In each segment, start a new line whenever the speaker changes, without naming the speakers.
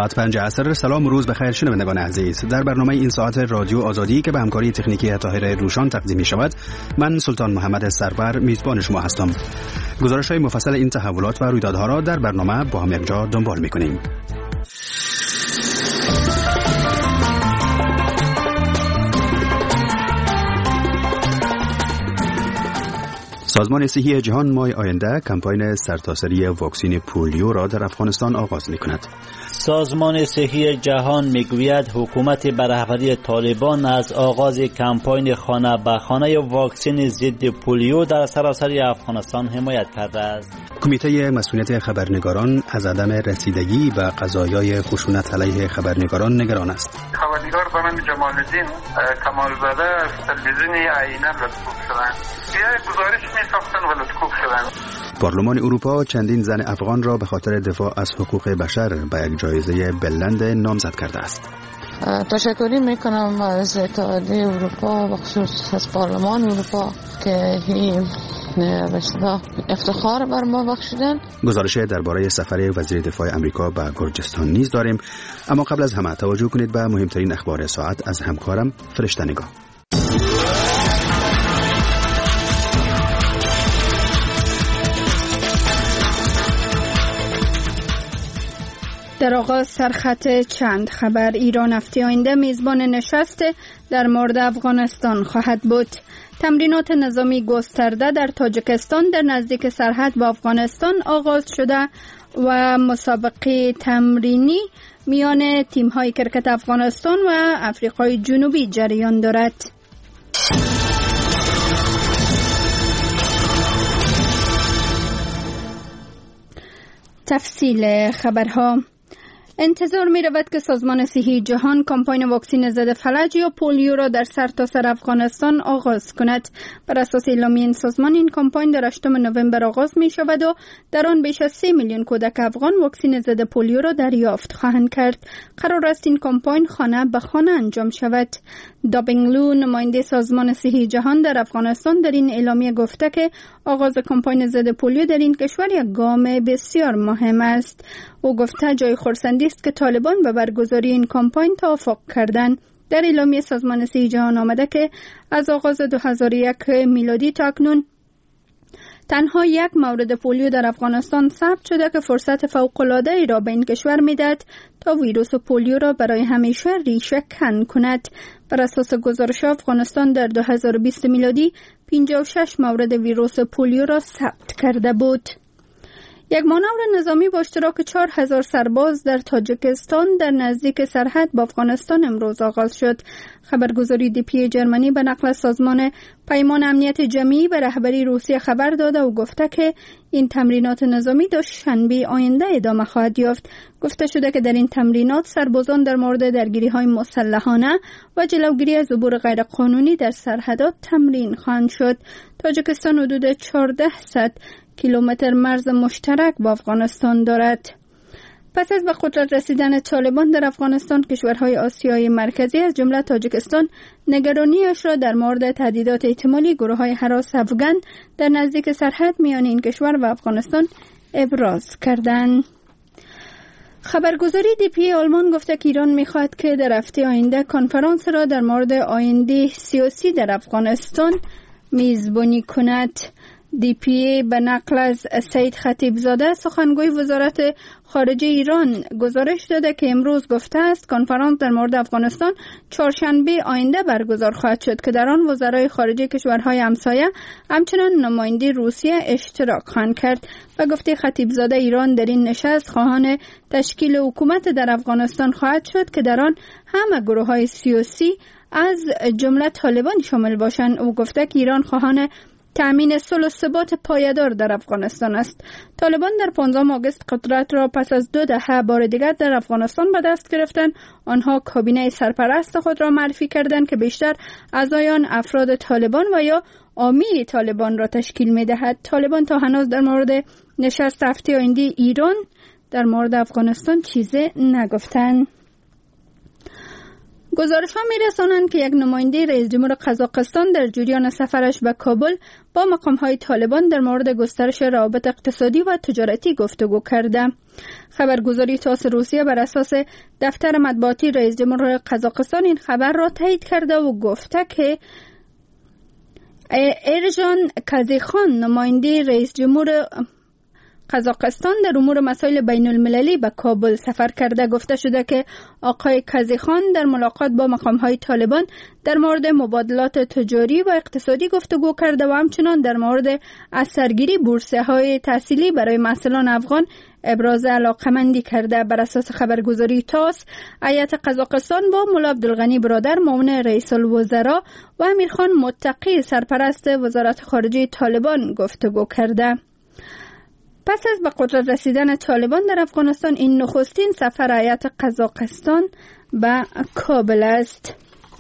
ساعت 5 عصر. سلام، روز بخیر شنوندگان عزیز. در برنامه این ساعت رادیو آزادی که به همکاری تکنیکی طاهر روشان تقدیم می شود، من سلطان محمد سرور میزبان شما هستم. گزارش‌های مفصل این تحولات و رویدادها را در برنامه با هم یکجا دنبال می‌کنیم. سازمان صحی جهان ماه آینده کمپاین سرتاسری واکسن پولیو را در افغانستان آغاز می‌کند.
سازمان صحی جهان میگوید حکومت به رهبری طالبان از آغاز کمپاین خانه به خانه واکسن ضد پولیو در سراسر افغانستان حمایت کرده است.
کمیته مسئولیت خبرنگاران از عدم رسیدگی به قضایای خشونت علیه خبرنگاران نگران است.
خبرنگار به نام جمال الدین کمالزاده از تلویزیون عینه لطفوف شدند. یه گزارش می‌ساختن و لطفوف شدند.
پارلمان اروپا چندین زن افغان را به خاطر دفاع از حقوق بشر به یک جایزه بلند نامزد کرده است.
تشکر میکنم از اتحادیه اروپا و خصوص از پارلمان اروپا که این افتخار بر ما بخشیدن.
گزارش درباره سفر وزیر دفاع امریکا به گرجستان نیز داریم، اما قبل از همه توجه کنید به مهمترین اخبار ساعت از همکارم فرشته نگاه.
در آغاز سرخط چند خبر. ایران هفته آینده میزبان نشست در مورد افغانستان خواهد بود. تمرینات نظامی گسترده در تاجیکستان در نزدیک سرحد با افغانستان آغاز شده و مسابقه تمرینی میان تیم‌های کرکت افغانستان و آفریقای جنوبی جریان دارد. تفصیل خبرها. انتظار می رود که سازمان صحی جهان کمپاین واکسن ضد فلج یا پولیو را در سرتاسر افغانستان آغاز کند. بر اساس اعلامیه این سازمان، این کمپاین در 8 نوامبر آغاز می شود و در آن بیش از 3 میلیون کودک افغان واکسن ضد پولیو را دریافت خواهند کرد. قرار است این کمپاین خانه به خانه انجام شود. دابینگلو، نماینده سازمان صحی جهان در افغانستان، در این اعلامیه گفته که آغاز کمپاین ضد پولیو در این کشور یک گام بسیار مهم است. او گفته جای خرسندی است که طالبان به برگزاری این کمپاین توافق کردند. در اعلامیه سازمان صحی جهان آمده که از آغاز 2001 میلادی تا اکنون تنها یک مورد پولیو در افغانستان ثبت شده که فرصت فوق‌العاده‌ای را به این کشور می‌دهد تا ویروس پولیو را برای همیشه ریشه کن کند. بر اساس گزارش افغانستان در 2020 میلادی 56 مورد ویروس پولیو را ثبت کرده بود. یک مانور نظامی با اشتراک 4000 سرباز در تاجیکستان در نزدیک سرحد با افغانستان امروز آغاز شد. خبرگزاری دیپی جرمنی به نقل سازمان پیمان امنیت جمعی به رهبری روسیه خبر داده و گفته که این تمرینات نظامی دوشنبه آینده ادامه خواهد یافت. گفته شده که در این تمرینات سربازان در مورد درگیری‌های مسلحانه و جلوگیری از عبور غیرقانونی در سرحدات تمرین خواهند شد. تاجیکستان حدود 1400 کیلومتر مرز مشترک با افغانستان دارد. پس از به قدرت رسیدن طالبان در افغانستان، کشورهای آسیای مرکزی از جمله تاجیکستان نگرانیش را در مورد تهدیدات احتمالی گروه‌های هراس افغان در نزدیک سرحد میان این کشور و افغانستان ابراز کردند. خبرگزاری دیپی آلمان گفته که ایران می‌خواهد که در هفته آینده کنفرانس را در مورد آینده سیاسی در افغانستان میزبانی کند. دیپی به نقل از سید خطیبزاده سخنگوی وزارت خارجه ایران گزارش داده که امروز گفته است کنفرانس در مورد افغانستان چهارشنبه آینده برگزار خواهد شد که در آن وزرای خارجه کشورهای همسایه همچنان نماینده روسیه اشتراک خواهند کرد. و گفته خطیبزاده ایران در این نشست خواهان تشکیل حکومت در افغانستان خواهد شد که در آن همه گروه‌های سیاسی از جمله طالبان شامل باشند. او گفته که ایران خواهان تأمین صلح و ثبات پایدار در افغانستان است. طالبان در 15 آگوست قدرت را پس از 2 دهه بار دیگر در افغانستان به دست گرفتند. آنها کابینه سرپرست خود را معرفی کردند که بیشتر اعضایان افراد طالبان و یا امیر طالبان را تشکیل می‌دهد. طالبان تا هنوز در مورد نشست هفته آینده ایران در مورد افغانستان چیزی نگفتند. گزارش‌ها می‌رسانند که یک نماینده رئیس جمهور قزاقستان در جریان سفرش به کابل با مقام‌های طالبان در مورد گسترش روابط اقتصادی و تجارتی گفتگو کرده. خبرگزاری تاس روسیه بر اساس دفتر مطبوعاتی رئیس جمهور قزاقستان این خبر را تایید کرده و گفته که ایرجان کازیخان نماینده رئیس جمهور قزاقستان در امور مسائل بین المللی به کابل سفر کرده. گفته شده که آقای کازیخان در ملاقات با مقام‌های طالبان در مورد مبادلات تجاری و اقتصادی گفتگو کرده و همچنان در مورد اثرگیری بورس‌های تحصیلی برای محصلان افغان ابراز علاقمندی کرده. بر اساس خبرگزاری تاس، هیئت قزاقستان با مولا عبدالغنی برادر معاون رئیس الوزراء و امیرخان متقی سرپرست وزارت خارجه طالبان گفتگو کرده. پس از به قدرت رسیدن طالبان در افغانستان، این نخستین سفر هیئت قزاقستان به کابل است.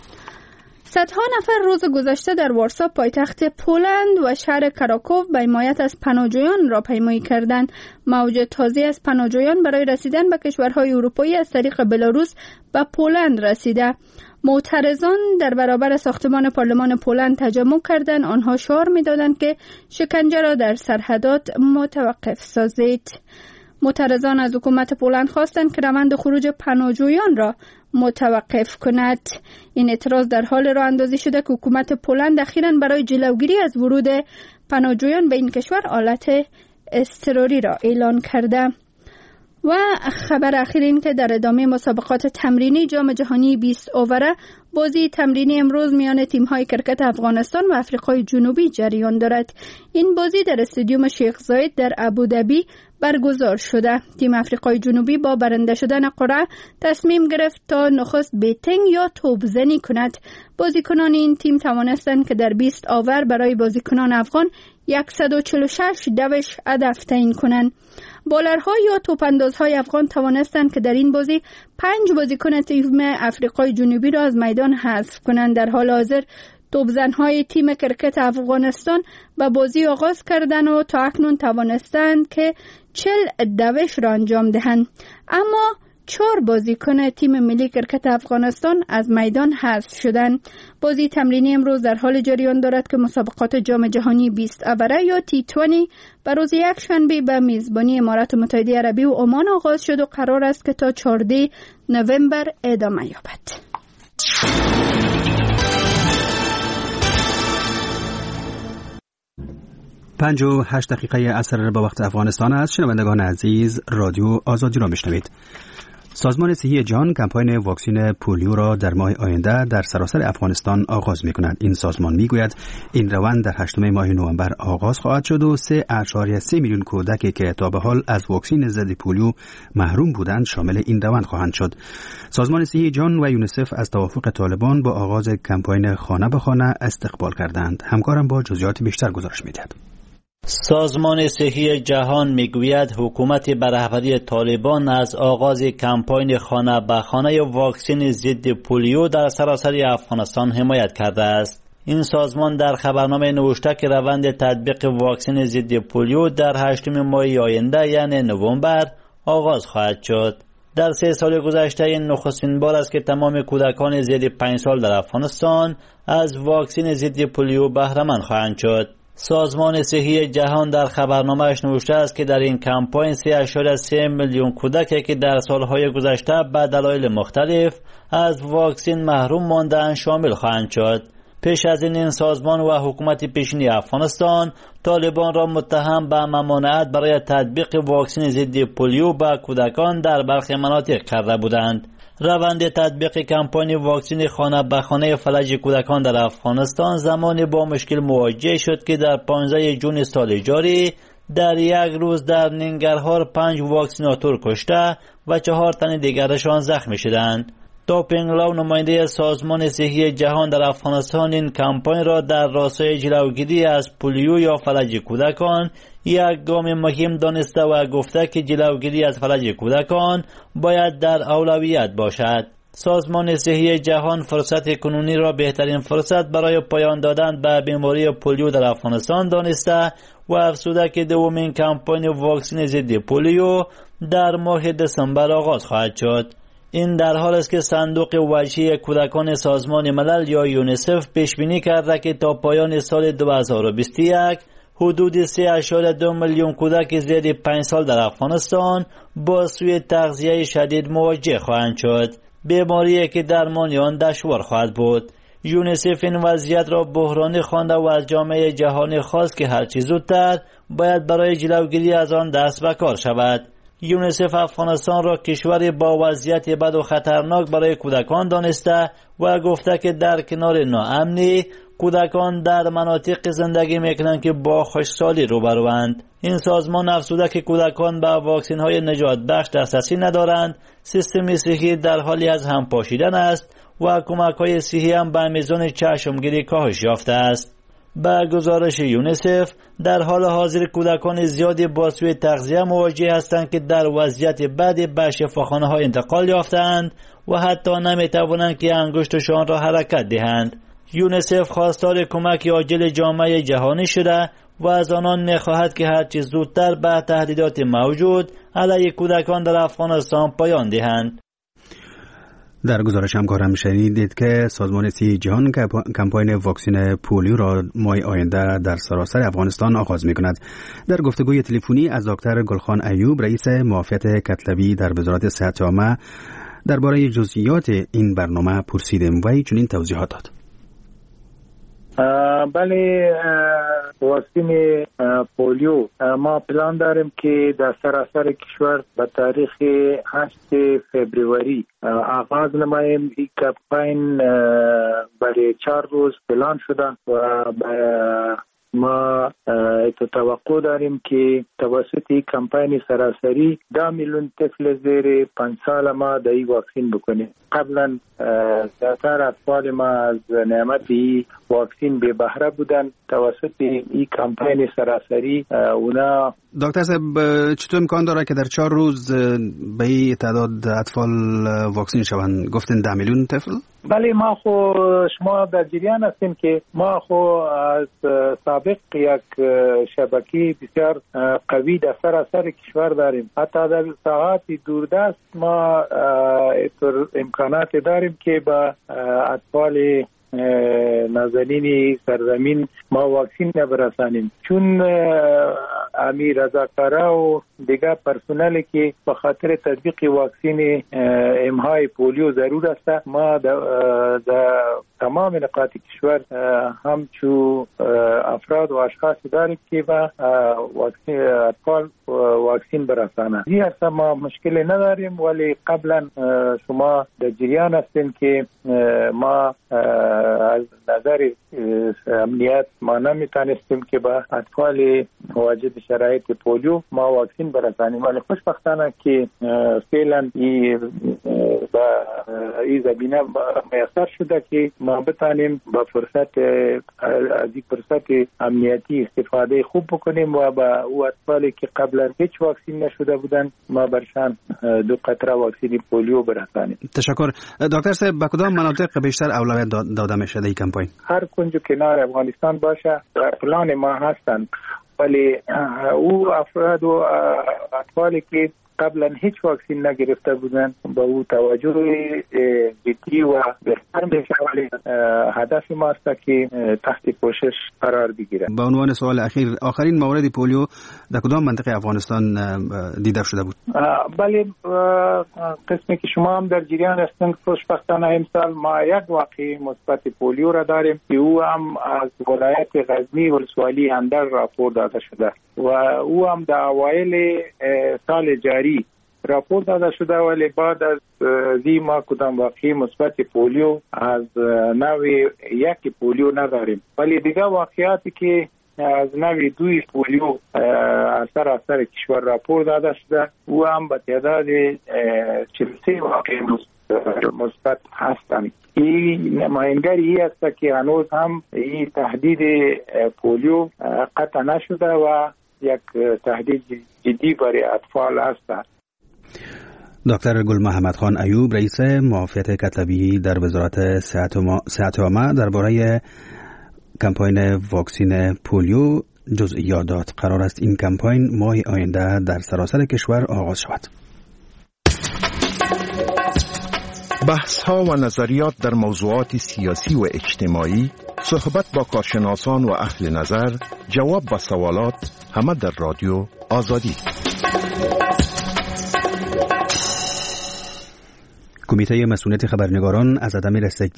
صدها نفر روز گذشته در وارسا پایتخت پولند و شهر کراکوف به حمایت از پناهجویان راهپیمایی کردند. موج تازه از پناهجویان برای رسیدن به کشورهای اروپایی از طریق بلاروس به پولند رسیده. معترضان در برابر ساختمان پارلمان پولند تجمع کردند. آنها شعار می‌دادند که شکنجه را در سرحدات متوقف سازید. معترضان از حکومت پولند خواستند که روند خروج پناهجویان را متوقف کند. این اعتراض در حال راه اندازی شده که حکومت پولند اخیراً برای جلوگیری از ورود پناهجویان به این کشور حالت اضطراری را اعلان کرده. و خبر اخیر این که در ادامه مسابقات تمرینی جام جهانی 20 اووره، بازی تمرینی امروز میان تیم‌های کرکت افغانستان و آفریقای جنوبی جریان دارد. این بازی در استادیوم شیخ زاید در ابوظبی برگزار شده. تیم آفریقای جنوبی با برنده شدن قرعه تصمیم گرفت تا نخست بیتینگ یا توپزنی کند. بازیکنان این تیم توانستند که در 20 اوور برای بازیکنان افغان 146 دوش هدف تعیین کنند. بالرها یا توپاندازهای افغان توانستند که در این بازی 5 بازیکن تیم آفریقای جنوبی را از میدان حذف کنند. در حال حاضر توپزنهای تیم کرکت افغانستان به بازی آغاز کردند و تا اکنون توانستند که 40 دوش را انجام دهند، اما 4 بازیکن تیم ملی کرکت افغانستان از میدان حذف شدند. بازی تمرینی امروز در حال جریان دارد که مسابقات جام جهانی 20 اوره یا T20 به روز یکشنبه به میزبانی امارات متحده عربی و عمان آغاز شد و قرار است که تا 14 نوامبر ادامه یابد.
58 دقیقه عصر به وقت افغانستان است. شنوندگان عزیز، رادیو آزادی را میشنوید. سازمان صحی جهان کمپاین واکسن پولیو را در ماه آینده در سراسر افغانستان آغاز می‌کند. این سازمان می‌گوید این روند در 8 ماه نوامبر آغاز خواهد شد و 3.3 میلیون کودکی که تا به حال از واکسن ضد پولیو محروم بودند شامل این روند خواهند شد. سازمان صحی جهان و یونیسف از توافق طالبان با آغاز کمپاین خانه به خانه استقبال کردند. همکارم با جزئیات بیشتر گزارش می‌دهد.
سازمان صحی جهان میگوید حکومت به رهبری طالبان از آغاز کمپاین خانه به خانه واکسن ضد پولیو در سراسر افغانستان حمایت کرده است. این سازمان در خبرنامه نوشته که روند تطبیق واکسن ضد پولیو در 8 ماه آینده یعنی نوامبر آغاز خواهد شد. در 3 سال گذشته این نخستین بار است که تمام کودکان زیر 5 سال در افغانستان از واکسن ضد پولیو بهره مند خواهند شد. سازمان صحی جهان در خبرنامه‌اش نوشته است که در این کمپاین 3.3 میلیون کودکی که در سالهای گذشته به دلایل مختلف از واکسن محروم ماندند شامل خواهند شد. پیش از این سازمان و حکومت پیشین افغانستان طالبان را متهم به ممانعت برای تطبیق واکسن ضد پولیو به کودکان در برخی مناطق کرده بودند. روند تطبیق کمپاین واکسن خانه به خانه فلج کودکان در افغانستان زمانی با مشکل مواجه شد که در 15 جون سال جاری در یک روز در ننگرهار 5 واکسیناتور کشته و 4 تن دیگرشان زخمی شدند. توپینگ لاو نماینده سازمان صحی جهان در افغانستان این کمپاین را در راستای جلوگیری از پولیو یا فلج کودکان یک گام مهم دانسته و گفته که جلوگیری از فلج کودکان باید در اولویت باشد. سازمان صحی جهان فرصت کنونی را بهترین فرصت برای پایان دادن به بیماری پولیو در افغانستان دانسته و افزوده که دومین کمپاین واکسن ضد پولیو در ماه دسامبر آغاز خواهد شد. این در حال است که صندوق وجهی کودکان سازمان ملل یا یونیسف پیش بینی کرده که تا پایان سال 2021 حدود 3.2 میلیون کودک زیر 5 سال در افغانستان با سوء تغذیه شدید مواجه خواهند شد، بیماری که درمان آن دشوار خواهد بود. یونیسف این وضعیت را بحرانی خوانده و از جامعه جهانی خواست که هرچه زودتر باید برای جلوگیری از آن دست به کار شود. یونیسف افغانستان را کشوری با وضعیت بد و خطرناک برای کودکان دانسته و گفته که در کنار ناامنی کودکان در مناطق زندگی میکنند که با خشکسالی روبروند. این سازمان افزوده که کودکان به واکسن های نجات بخش دسترسی ندارند، سیستم صحی در حالی از هم پاشیدن است و کمک های صحی هم به میزان چشمگیری کاهش یافته است. به گزارش یونیسف در حال حاضر کودکان زیادی با سوء تغذیه مواجه هستند که در وضعیت بدی به شفاخانه ها انتقال یافتند و حتی نمیتوانند که انگشتشان را حرکت دهند. یونیسف خواستار کمک عاجل جامعه جهانی شده و از آنان می‌خواهد که هرچه زودتر به تهدیدات موجود علیه کودکان در افغانستان پایان دهند.
در گزارش همکارم شنیدید که سازمان صحی جهان کمپاین واکسن پولیو را ماه آینده در سراسر افغانستان آغاز می‌کند. در گفتگوی تلفنی از دکتر گلخان ایوب رئیس معافیت کتلوی در وزارت صحت عامه درباره جزئیات این برنامه پرسیدیم و چنین توضیحات داد.
بله، واکسن پولیو ما پلان داریم که در سراسر کشور به تاریخ 8 فبروری آغاز نماییم. این کمپاین برای 4 روز پلان شده و ما توقع داریم که توسط این کمپاین سراسری 10 میلیون طفل زیر 5 سال ما در این واکسین بکنیم. قبلا زیادتر اطفال ما از نعمت این واکسین بی بهره بودن. توسط این کمپاین سراسری اونا
دکتر صاحب چطور امکان داره که در 4 روز به این تعداد اطفال واکسین شوند؟ گفتن 10 میلیون طفل؟
بله، ما خو شما در جریان هستیم که ما خو از سابق یک شبکه بسیار قوی در سراسر کشور داریم. حتی در ساحات دوردست ما امکانات داریم که با اطفال نازنین سرزمین ما واکسین برسانیم. چون امیر رضاکارا و دیگر پرسنلی که به خاطر تطبیق واکسین امهای پولیو ضرور است، ما در تمام نقاط کشور همچو افراد و اشخاص داریم که با اطفال واکسین برسانند. این اصلا ما مشکلی نداریم، ولی قبلا شما در جریان هستین که ما از نظر امنیت ما نمیتونستیم که با اطفال واجد شرایط پولیو ما واکسین برسانیم، ولی خوشبختانه که فعلا با این زمینه میسر شده که ما بتانیم با فرصت از این فرصت امنیتی استفاده خوب بکنیم و با او اطفالی که قبلا هیچ واکسین نشده بودن ما برشان 2 قطره واکسین پولیو برسانیم.
تشکر. دکتر صاحب به کدام مناطق بیشتر اولویت داده میشه در این کمپاین؟
هر کنج کنار افغانستان باشه پلان ما هستند، ولی او افراد و اطفالی که قبلا هیچ واکسین نگرفته بودن با او توجه جدی و بهتر میشه، ولی هدف ما است که تحت پوشش قرار بگیره.
به عنوان سوال آخرین مورد پولیو در کدام منطقه افغانستان دیده شده بود؟
بله، قسمی که شما هم در جریان هستند، خوشبختانه امسال ما یک واقعه مثبت پولیو را داریم که او هم از ولایت غزنی ولسوالی اندر راپور داده شده و او هم در اوایل سال جاری راپور داده شده، ولی بعد از ما کدام واقعی مثبت پولیو از نوع یک پولیو نداریم، ولی دیگه واقعیاتی که از نوع 2 پولیو از سراسر کشور راپور داده شده او هم به تعداد 43 واقعی مثبت هستند. این نمایندگی است که هنوز هم این تهدید پولیو قطع نشده و یک تهدید جدی برای اطفال است.
دکتر گل محمد خان ایوب رئیس معافیت کتلوی در وزارت صحت عامه درباره کمپاین واکسن پولیو جزئیات داد. قرار است این کمپاین ماه آینده در سراسر کشور آغاز شود.
بحث‌ها و نظریات در موضوعات سیاسی و اجتماعی، صحبت با کارشناسان و اهل نظر، جواب به سوالات، همه در رادیو آزادی.
کمیته مسئولیت خبرنگاران از عدم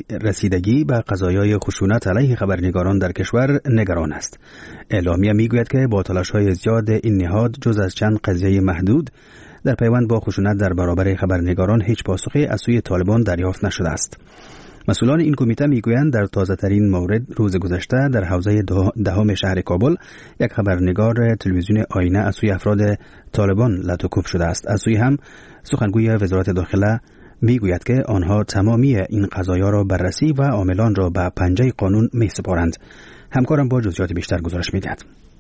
رسیدگی به قضایای خشونت علیه خبرنگاران در کشور نگران است. اعلامیه میگوید که با تلاش‌های زیاد این نهاد جز از چند قضیه محدود در پیوند با خشونت در برابر خبرنگاران هیچ پاسخی از سوی طالبان دریافت نشده است. مسئولان این کمیته میگویند در تازه‌ترین مورد روز گذشته در حوزه دهم شهر کابل یک خبرنگار تلویزیون آینه از سوی افراد طالبان لطوکوب شده است. از سوی هم سخنگوی وزارت داخله میگوید که آنها تمامی این قضایا را بررسی و عاملان را به پنجه قانون میسپارند. همکارم با جزئیات بیشتر گزارش میدهد.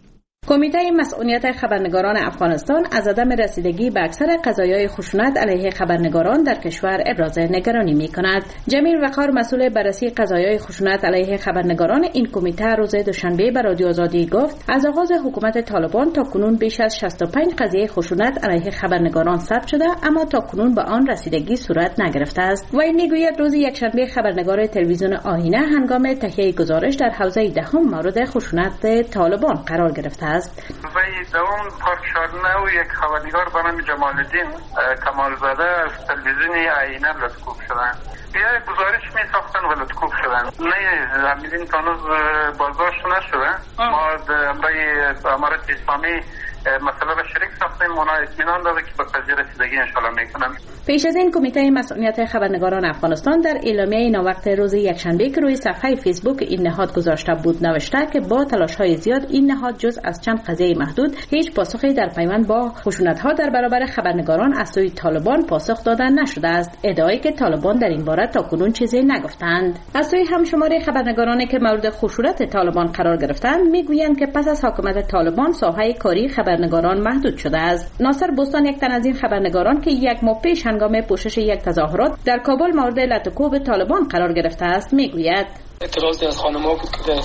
کمیته مسئولیت خبرنگاران افغانستان از عدم رسیدگی به اکثر قضایای خشونت علیه خبرنگاران در کشور ابراز نگرانی می‌کند. جمیل وقار مسئول بررسی قضایای خشونت علیه خبرنگاران این کمیته روز دوشنبه به رادیو آزادی گفت از آغاز حکومت طالبان تا کنون بیش از 65 قضیه خشونت علیه خبرنگاران ثبت شده، اما تا کنون به آن رسیدگی صورت نگرفته است. وی میگوید روز یکشنبه خبرنگار تلویزیون آینه هنگام تهیه گزارش در حوزه دهم مورد خشونت طالبان قرار گرفته
وی دوم پارک شدن و یک خبرنگار به نام جمال الدین کمالزاده از تلویزیون آینه لطکوب شدن. یه گزارش می ساختن و لطکوب شدن. نه همین تانوز بازداشت نشده. ما برای امارت اسلامی مسئله را شریک ساختیم، اونا اطمینان داده که به قضیه رسیدگی انشالله میکنن.
پیش از این کمیته مسئولیت خبرنگاران افغانستان در اعلامیه ناوقت روز یکشنبه که روی صفحه فیسبوک این نهاد گذاشته بود نوشته که با تلاش‌های زیاد این نهاد جز از چند قضیه محدود هیچ پاسخی در پیوند با خشونت‌ها در برابر خبرنگاران از سوی طالبان پاسخ داده نشده است. ادعایی که طالبان در این باره تا کنون چیزی نگفتند. از سوی همشماری خبرنگارانی که مورد خشونت طالبان قرار گرفتند میگویند که پس از حکومت طالبان ساحه کاری خبرنگاران محدود شده است. ناصر بستان یک تن از این خبرنگاران که یک ماه پیش هنگام پوشش یک تظاهرات در کابل مورد لطوکوب طالبان قرار گرفته است میگوید
اعتراض از خانم‌ها بود که در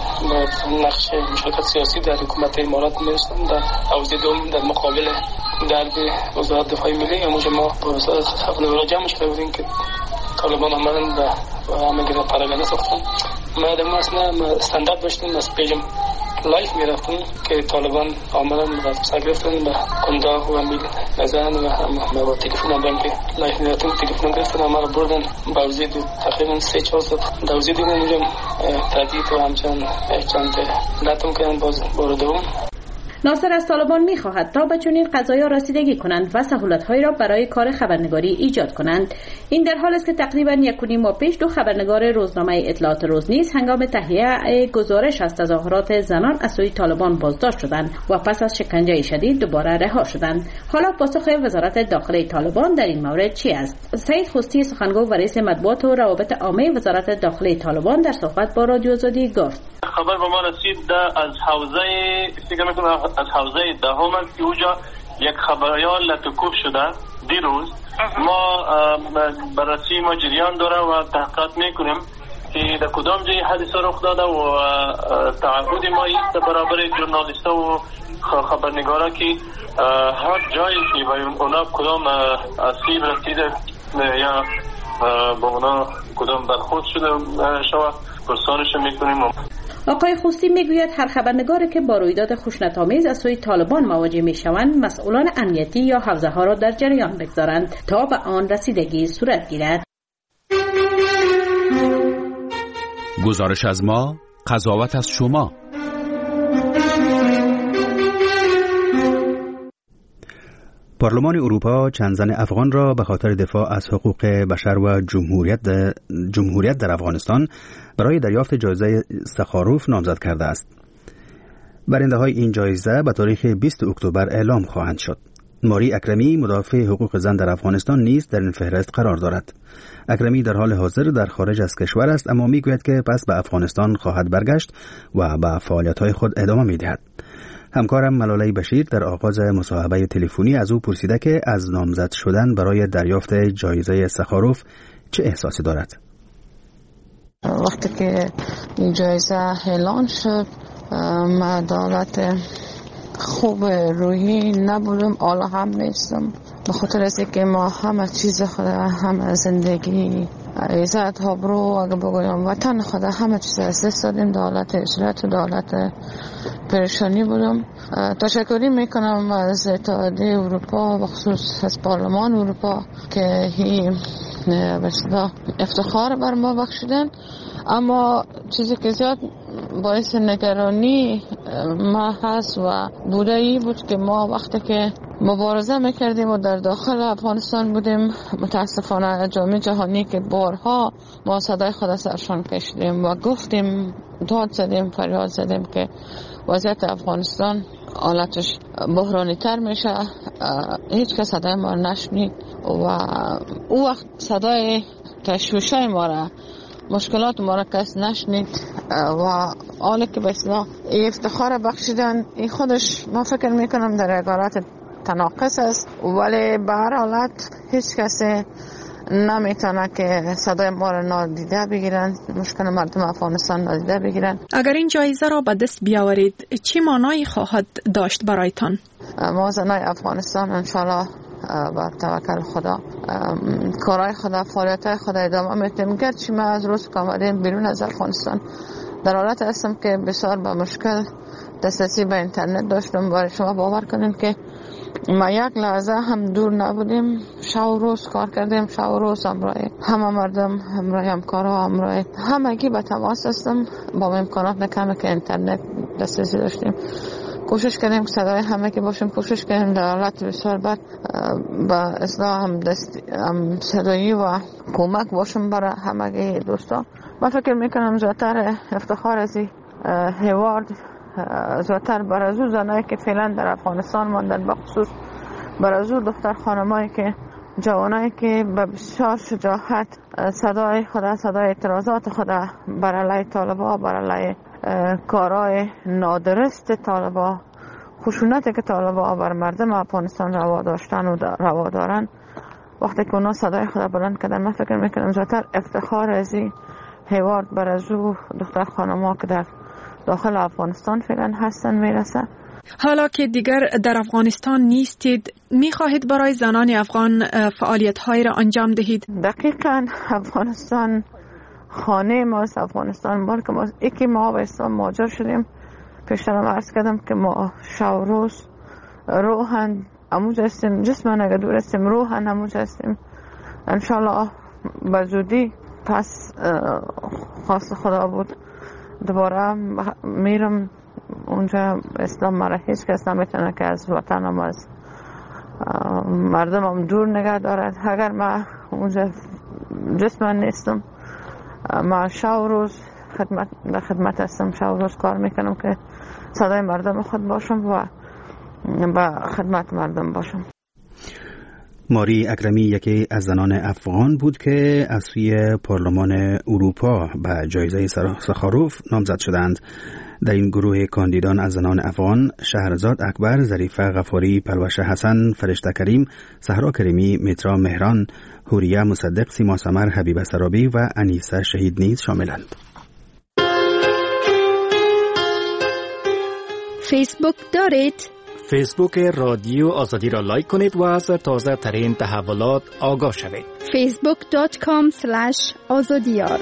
نقش مشارکت سیاسی در حکومت امارات می‌رسند در حوزه دوم در مقابل درد وزارت دفاع ملی. امروز ما با وزارت خبرنگاران جمعش کردیم که طالبان آمدن و همه گره پراگنده ساختن. ما در اصلا استاندارد داشتیم از پیجم لایف میرفتیم که طالبان آمدن و سر گرفتن به کنداغ و میل نزن و هم با تلفن هم که لایف میرفتیم تلفن گرفتن ما رو بردن باوزی تقریبا 3-4 ساعت دوزی دیدن اینجا تردید و همچنان چند نتون کردن باز دوم.
ناصر از طالبان می‌خواهد تا به چنین قضایا رسیدگی کنند و سهولت‌هایی را برای کار خبرنگاری ایجاد کنند. این در حالی است که تقریباً 1.5 ماه پیش 2 خبرنگار روزنامه اطلاعات روزنیز هنگام تهیه گزارش از تظاهرات زنان از سوی طالبان بازداشت شدند و پس از شکنجه شدید دوباره رها شدند. حالا پاسخ وزارت داخله طالبان در این مورد چی است؟ سعید خوستی سخنگو و رئیس مطبوعات و روابط عامه وزارت داخله طالبان در صحبت با رادیو آزادی گفت:
خبر به ما رسید از حوزه دهم که اونجا یک خبریال لطوکوب شده دیروز. ما بررسی ما جریان داره و تحقیقات میکنیم که در کدام جای حادثه رخ داده و تعهد ما است برابر ژورنالیست‌ها و خبرنگارا که هر جایی که به اونا کدام آسیب رسیده یا با اونا کدام برخورد شده شود پرسانش میکنیم.
آقای خوستی میگوید هر خبرنگاری که با رویداد خشونت‌آمیز از سوی طالبان مواجه میشوند مسئولان امنیتی یا حوزه ها را در جریان بگذارند تا به آن رسیدگی صورت گیرد.
گزارش از ما، قضاوت از شما.
پارلمان اروپا چند زن افغان را به خاطر دفاع از حقوق بشر و جمهوریت در افغانستان برای دریافت جایزه سخاروف نامزد کرده است. برنده های این جایزه به تاریخ 20 اکتبر اعلام خواهند شد. ماری اکرمی مدافع حقوق زن در افغانستان نیز در این فهرست قرار دارد. اکرمی در حال حاضر در خارج از کشور است، اما میگوید که پس به افغانستان خواهد برگشت و به فعالیت‌های خود ادامه می‌دهد. همکارم ملاله بشیر در آغاز مصاحبه تلفنی از او پرسیده که از نامزد شدن برای دریافت جایزه سخاروف چه احساسی دارد.
وقتی که این جایزه اعلان شد من حالت خوب روحی نبودم، حالا هم نیستم، به خاطر از اینکه ما همه چیز خود همه زندگی عزت آبرو اگه بگویم وطن خدا همه چیز از دست دادیم. دولت اسرت و دولت پریشانی بودم. تشکری میکنم از اتحادیه اروپا و خصوص از پارلمان اروپا که مثلا افتخار بر ما بخشیدن. اما چیزی که زیاد باعث نگرانی ما هست و بوده ای بود که ما وقتی که مبارزه میکردیم و در داخل افغانستان بودیم، متاسفانه جامعه جهانی که بارها ما صدای خود سرشان کشیدیم و گفتیم، داد زدیم، فریاد زدیم که وضعیت افغانستان حالتش بحرانی تر میشه. هیچ کس صدای ما نشنید و او وقت صدای تشویشای ما را، مشکلات ما را کس نشنید و حالا که به اصلاح افتخار بخشیدن این خودش ما فکر میکنم در عبارت تناقض است، ولی به هر حالت هیچ کسی نمیتونه که صدای ما را نادیده بگیرن، مشکل مردم افغانستان نادیده بگیرن.
اگر این جایزه را به دست بیاورید چه معنایی خواهد داشت برایتان؟
ما زنای افغانستان انشالله با توکل خدا کارهای خدا، فعالیت‌های خدا ادامه میدیم. گرچه ما از روز که آمدیم بیرون از افغانستان در حالت هستم که بسیار با مشکل دسترسی به اینترنت داشتم. برای شما باور کنید که ما یک لحظه هم دور نبودیم، شب و روز کار کردیم، شب و روز همراه همه مردم، همراه همکارها، همراه همگی به تماس هستم. با امکانات کمی که اینترنت دسترسی داشتیم کوشش کردیم که صدای همه که باشیم، کوشش کردیم در حالت بسیار بد با اصلاح هم صدایی و کمک باشیم برای همگی دوستان. من فکر میکنم زیادتر افتخار از هیوارد زیادتر برای زنایی که فعلا در افغانستان ماندن، بخصوص برای دختر خانمایی که جوانایی که به بسیار شجاعت صدای خدا، صدای اعتراضات خدا بر علیه طالبا، بر علیه کارهای نادرست طالبا، خشونتی که طالبا بر مردم افغانستان روا داشتن و روا دارن، وقتی که اونا صدای خدا بلند کردن، من فکر میکنم زیادتر افتخار از این هیوارد بر از دختر خانم‌ها که در داخل افغانستان فعلا هستن میرسه.
حالا که دیگر در افغانستان نیستید، میخواهید برای زنان افغان فعالیت‌هایی را انجام دهید؟
دقیقاً افغانستان خانه ماست، افغانستان ملک ماست. یکی ما به اسلام مهاجر شدیم. پیشترم عرض کردم که ما شب و روز روحاً اموج هستیم، جسماً اگر دور هستیم روحاً اموج هستیم. انشالله به زودی پس خواست خدا بود دوباره میرم اونجا. اسلام مرا هیچ کس نمیتونه که از وطنم، از مردمم دور نگه دارد. اگر ما اونجا جسماً نیستم، ما شب و روز خدمت هستم، شب و روز کار میکنم که صدای مردم خود باشم و با خدمت مردم باشم.
ماری اکرمی یکی از زنان افغان بود که از سوی پارلمان اروپا به جایزه سخاروف نامزد شدند. در این گروه کاندیدان از زنان افغان شهرزاد اکبر، ظریفه غفاری، پلوش حسن، فرشته کریم، صحرا کریمی، میترا مهران، حوریه مصدق، سیما سمر، حبیبه سرابی و انیسه شهید نیز شاملند.
فیسبوک دارید؟
فیسبوک رادیو آزادی را لایک کنید و از تازه ترین تحولات آگاه شوید.
facebook.com/azadiyar.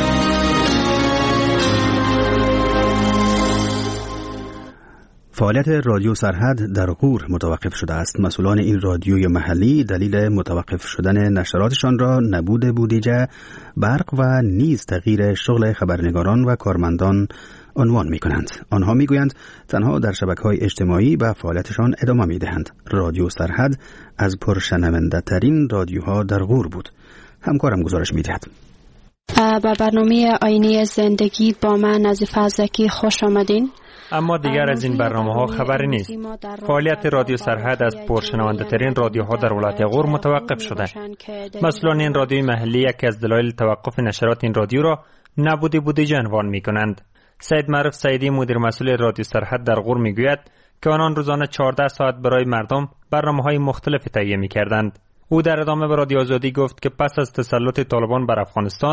فعالیت رادیو سرحد در غور متوقف شده است. مسئولان این رادیوی محلی دلیل متوقف شدن نشراتشان را نبود بودجه، برق و نیز تغییر شغل خبرنگاران و کارمندان عنوان می کنند. آنها می گویند تنها در شبکه‌های اجتماعی به فعالیتشان ادامه می دهند. رادیو سرحد از پرشنونده ترین رادیوها در غور بود. همکارم گزارش می دهد.
با برنامه آینه زندگی با من نظیفه زکی خوش آمدین.
اما دیگر از این برنامه‌ها خبری نیست. فعالیت رادیو سرحد از پرشنونده ترین رادیوها در ولایت غور متوقف شده. مسئولان این رادیوی محلی یکی از دلایل توقف نشرات این رادیو را نبود بودجه عنوان می‌کنند. سید معروف سیدی مدیر مسئول رادیو سرحد در غور میگوید که آنان روزانه 14 ساعت برای مردم برنامه‌های مختلف تهیه می‌کردند. او در ادامه به رادیو آزادی گفت که پس از تسلط طالبان بر افغانستان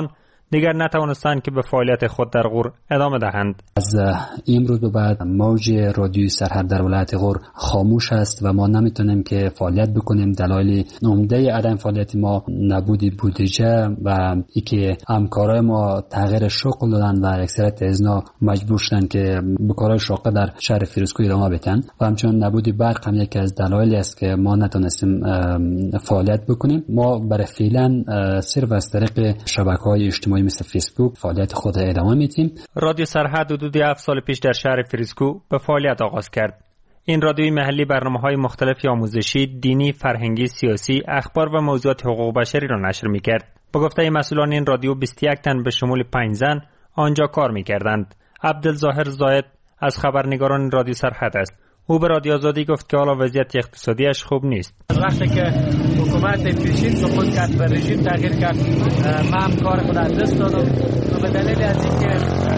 دیگر نتوانستند که به فعالیت خود در غور ادامه دهند.
از امروز به بعد موج رادیوی سرحد در ولایت غور خاموش است و ما نمیتونیم که فعالیت بکنیم. دلایل عمده عدم فعالیت ما نبود بودجه و اینکه همکارای ما تغییر شغل دادن و اکثریت از اینا مجبور شدن که به کارهای شاقه در شهر فیروزکوه ادامه بدن و همچنین نبود برق هم یکی از دلایلی است که ما نتونستیم فعالیت بکنیم. ما برای فعلا صرف از طریق شبکه‌های اجتماعی مثل فیسبوک فعالیت خود ادامه میدیم.
رادیو سرحد حدود 7 سال پیش در شهر فیروزکوه به فعالیت آغاز کرد. این رادیوی محلی برنامه‌های مختلفی آموزشی، دینی، فرهنگی، سیاسی، اخبار و موضوعات حقوق بشری را نشر می‌کرد. به گفته مسئولان این رادیو 21 تن به شمول 5 زن آنجا کار می‌کردند. عبدالظاهر زاید از خبرنگاران رادیو سرحد است. او به رادیو آزادی گفت که حالا وضعیت اقتصادیش خوب نیست.
وقتی که حکومت پیشین سقوط کرد و رژیم تغییر کرد، من هم کار خود از دست دادم و به دلیل از اینکه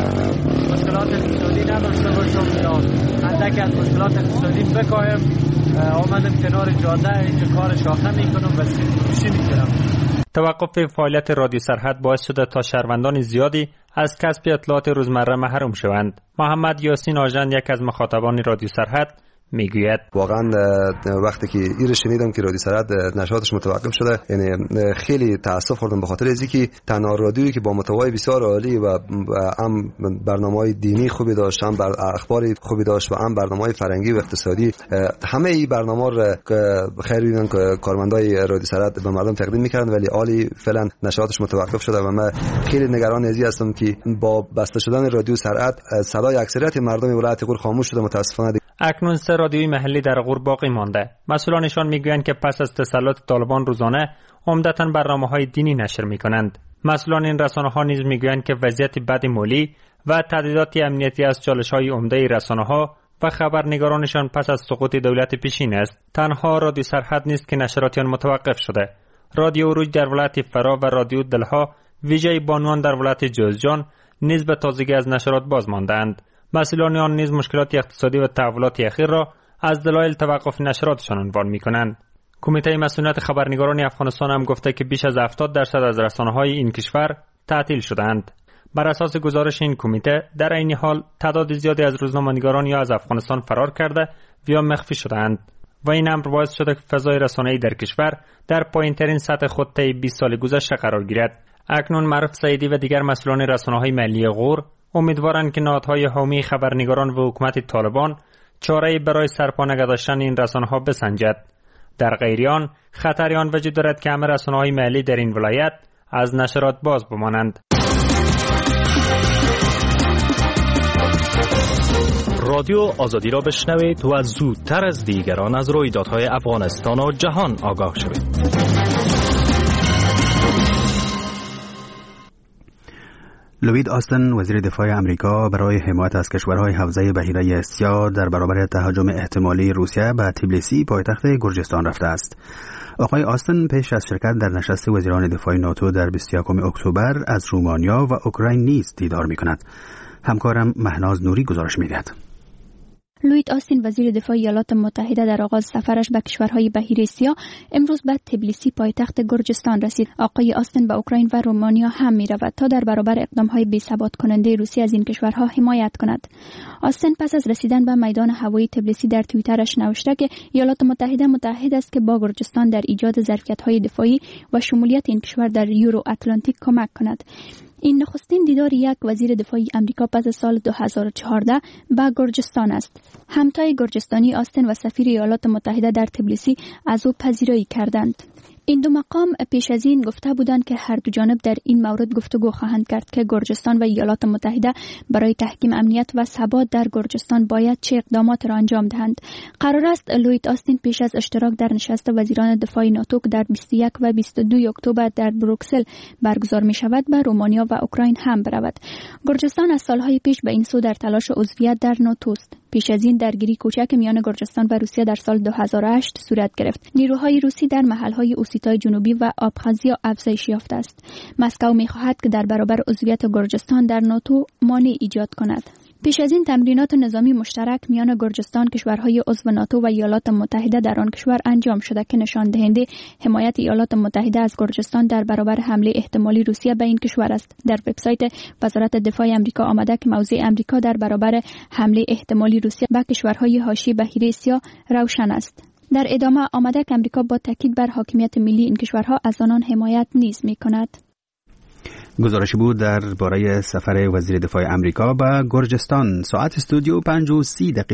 مشکلات اقتصادی نداشته باشم یا اندک از مشکلات اقتصادی بکاهم، آمدم کنار جاده اینجا کار شاخه میکنم و سیب میگیرم.
توقف فعالیت رادیو سرحد باعث شده تا شهروندان زیادی از کسب اطلاعات روزمره محروم شوند. محمد یاسین آژن، یک از مخاطبان رادیو سرحد، میگوید
واقعا وقتی که این شنیدم که رادیو سرحد نشراتش متوقف شده، یعنی خیلی تاسف خوردم به خاطر از اینکه تنها رادیویی که با محتوای بسیار عالی و هم برنامه‌های دینی خوبی داشت، هم اخبار خوبی داشت و هم برنامه‌های فرهنگی و اقتصادی، همه این برنامه‌ها را خیر دیدن که کارمندای رادیو سرحد به مردم تقدیم می‌کردن، ولی عالی فعلا نشراتش متوقف شده و من خیلی نگران از این هستم که با بسته شدن رادیو سرحد صدای اکثریت مردم ولایت غور خاموش شده. متاسفانه
اکنون 3 رادیوی محلی در غور باقی مانده. مسئولانشان میگویند که پس از تسلط طالبان روزانه عمدتاً برنامه‌های دینی نشر می‌کنند. مسئولان این رسانه‌ها نیز میگویند که وضعیت بد مالی و تهدیدات امنیتی از چالش‌های عمده رسانه‌ها و خبرنگارانشان پس از سقوط دولت پیشین است. تنها رادیو سرحد نیست که نشراتیان متوقف شده. رادیو عروج در ولایت فرا و رادیو دلها ویژه بانوان در ولایت جوزجان نیز به تازگی از نشرات باز ماندند. مسئولان آن نیز مشکلات اقتصادی و تحولات اخیر را از دلایل توقف نشراتشان عنوان می‌کنند. کمیته مسئولیت خبرنگاران افغانستان هم گفته که بیش از 70% از رسانه‌های این کشور تعطیل شدند. بر اساس گزارش این کمیته، در این حال تعداد زیادی از روزنامه‌نگاران یا از افغانستان فرار کرده یا مخفی شدند و این امر باعث شده که فضای رسانه‌ای در کشور در پایین‌ترین سطح خود طی 20 سال گذشته قرار گیرد. اکنون معروف سعیدی و دیگر مسئولان رسانه‌های ملی غور امیدوارند که نهادهای حامی خبرنگاران و حکومت طالبان چاره‌ای برای سرپا نگه داشتن این رسانه‌ها بسنجد. در غیر آن خطری آن وجود دارد که همه رسانه‌های محلی در این ولایت از نشرات باز بمانند.
رادیو آزادی را بشنوید و زودتر از دیگران از رویدادهای افغانستان و جهان آگاه شوید.
لوید آستن، وزیر دفاع آمریکا، برای حمایت از کشورهای حوزه بحیره اسیا در برابر تهاجم احتمالی روسیه به تبلیسی پایتخت گرجستان رفته است. آقای آستن پیش از شرکت در نشست وزیران دفاع ناتو در 21 اکتبر از رومانیا و اوکراین نیز دیدار می‌کند. همکارم مهناز نوری گزارش می‌دهد.
لوید آستین، وزیر دفاع ایالات متحده، در آغاز سفرش به کشورهای بحیره اسیا امروز به تبلیسی پایتخت گرجستان رسید. آقای آستین به اوکراین و رومانیا هم می‌رود تا در برابر اقدام‌های بی‌ثبات کننده روسیه از این کشورها حمایت کند. آستین پس از رسیدن به میدان هوایی تبلیسی در توییترش نوشته که ایالات متحده متحد است که با گرجستان در ایجاد ظرفیت‌های دفاعی و شمولیت این کشور در یورو اتلانتیک کمک کند. این نخستین دیدار یک وزیر دفاعی آمریکا پس از سال 2014 به گرجستان است. همتای گرجستانی آستین و سفیر ایالات متحده در تبلیسی از او پذیرایی کردند. این دو مقام پیش از این گفته بودند که هر دو جانب در این مورد گفتگو خواهند کرد که گرجستان و ایالات متحده برای تحکیم امنیت و ثبات در گرجستان باید چه اقدامات را انجام دهند. قرار است لوید آستین پیش از اشتراک در نشست وزیران دفاع ناتو که در 21 و 22 اکتبر در بروکسل برگزار می شود به رومانیا و اوکراین هم برود. گرجستان از سالهای پیش به این سو در تلاش عضویت در ناتو است. پیش از این درگیری کوچک میان گرجستان و روسیه در سال 2008 صورت گرفت. نیروهای روسی در محلهای اوسیتای جنوبی و آبخازیا افزایش یافته است. مسکو می‌خواهد که در برابر عضویت گرجستان در ناتو مانع ایجاد کند. پیش از این تمرینات نظامی مشترک میان گرجستان، کشورهای عضو ناتو و ایالات متحده در آن کشور انجام شده که نشان دهنده حمایت ایالات متحده از گرجستان در برابر حمله احتمالی روسیه به این کشور است. در وبسایت وزارت دفاع آمریکا آمده که موضع آمریکا در برابر حمله احتمالی روسیه به کشورهای حاشیه بحیره سیاه روشن است. در ادامه آمده که آمریکا با تاکید بر حاکمیت ملی این کشورها از آنان حمایت نیز می‌کند.
گزارشی بود درباره سفر وزیر دفاع آمریکا به گرجستان. ساعت استودیو 5:30